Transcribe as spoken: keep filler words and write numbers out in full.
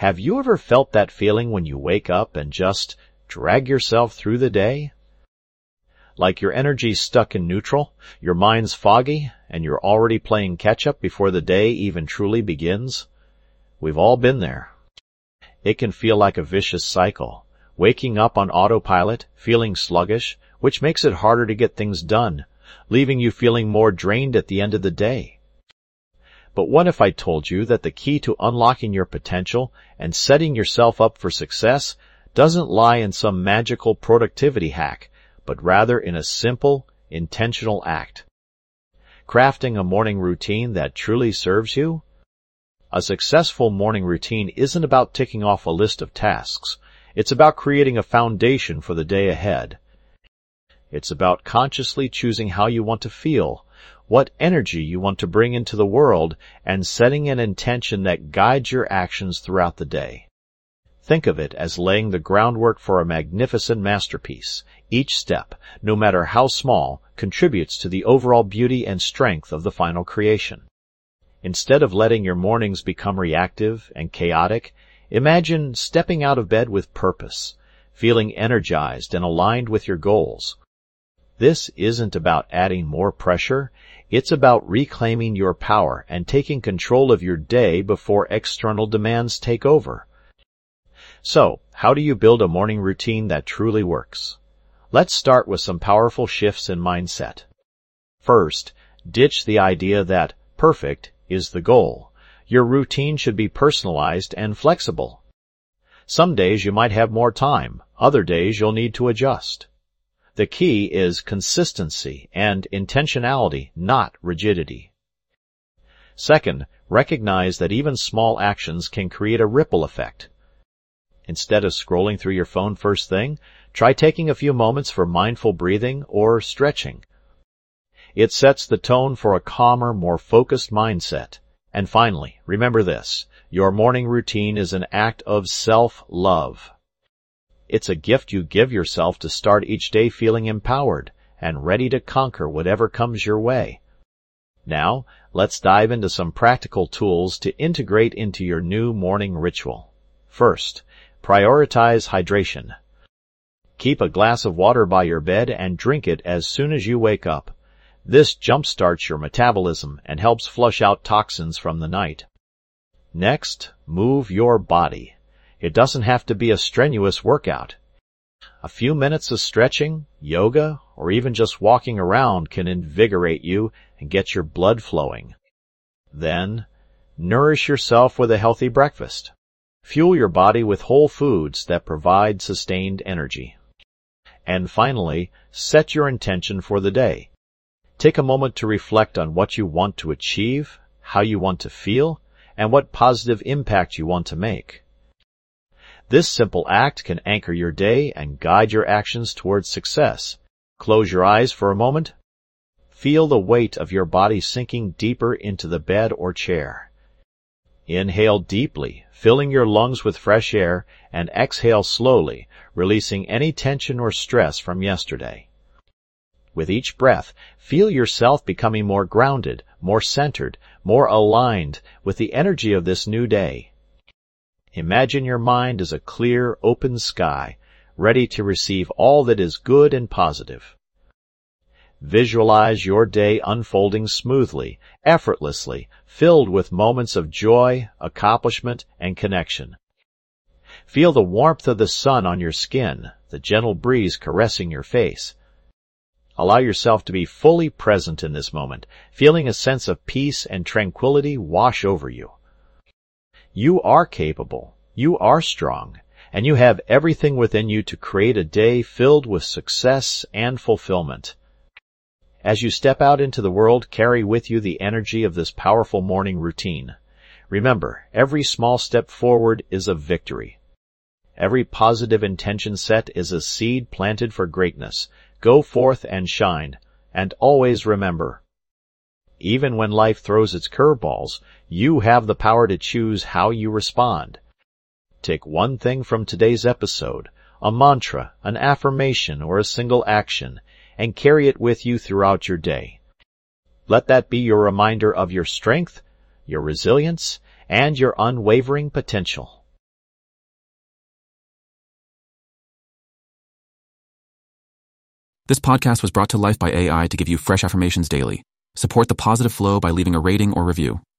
Have you ever felt that feeling when you wake up and just drag yourself through the day? Like your energy's stuck in neutral, your mind's foggy, and you're already playing catch-up before the day even truly begins? We've all been there. It can feel like a vicious cycle, waking up on autopilot, feeling sluggish, which makes it harder to get things done, leaving you feeling more drained at the end of the day. But what if I told you that the key to unlocking your potential and setting yourself up for success doesn't lie in some magical productivity hack, but rather in a simple, intentional act? Crafting a morning routine that truly serves you? A successful morning routine isn't about ticking off a list of tasks. It's about creating a foundation for the day ahead. It's about consciously choosing how you want to feel, what energy you want to bring into the world, and setting an intention that guides your actions throughout the day. Think of it as laying the groundwork for a magnificent masterpiece. Each step, no matter how small, contributes to the overall beauty and strength of the final creation. Instead of letting your mornings become reactive and chaotic, imagine stepping out of bed with purpose, feeling energized and aligned with your goals. This isn't about adding more pressure. It's about reclaiming your power and taking control of your day before external demands take over. So, how do you build a morning routine that truly works? Let's start with some powerful shifts in mindset. First, ditch the idea that perfect is the goal. Your routine should be personalized and flexible. Some days you might have more time, other days you'll need to adjust. The key is consistency and intentionality, not rigidity. Second, recognize that even small actions can create a ripple effect. Instead of scrolling through your phone first thing, try taking a few moments for mindful breathing or stretching. It sets the tone for a calmer, more focused mindset. And finally, remember this: your morning routine is an act of self-love. It's a gift you give yourself to start each day feeling empowered and ready to conquer whatever comes your way. Now, let's dive into some practical tools to integrate into your new morning ritual. First, prioritize hydration. Keep a glass of water by your bed and drink it as soon as you wake up. This jumpstarts your metabolism and helps flush out toxins from the night. Next, move your body. It doesn't have to be a strenuous workout. A few minutes of stretching, yoga, or even just walking around can invigorate you and get your blood flowing. Then, nourish yourself with a healthy breakfast. Fuel your body with whole foods that provide sustained energy. And finally, set your intention for the day. Take a moment to reflect on what you want to achieve, how you want to feel, and what positive impact you want to make. This simple act can anchor your day and guide your actions towards success. Close your eyes for a moment. Feel the weight of your body sinking deeper into the bed or chair. Inhale deeply, filling your lungs with fresh air, and exhale slowly, releasing any tension or stress from yesterday. With each breath, feel yourself becoming more grounded, more centered, more aligned with the energy of this new day. Imagine your mind as a clear, open sky, ready to receive all that is good and positive. Visualize your day unfolding smoothly, effortlessly, filled with moments of joy, accomplishment, and connection. Feel the warmth of the sun on your skin, the gentle breeze caressing your face. Allow yourself to be fully present in this moment, feeling a sense of peace and tranquility wash over you. You are capable, you are strong, and you have everything within you to create a day filled with success and fulfillment. As you step out into the world, carry with you the energy of this powerful morning routine. Remember, every small step forward is a victory. Every positive intention set is a seed planted for greatness. Go forth and shine, and always remember, even when life throws its curveballs, you have the power to choose how you respond. Take one thing from today's episode, a mantra, an affirmation, or a single action, and carry it with you throughout your day. Let that be your reminder of your strength, your resilience, and your unwavering potential. This podcast was brought to life by A I to give you fresh affirmations daily. Support the positive flow by leaving a rating or review.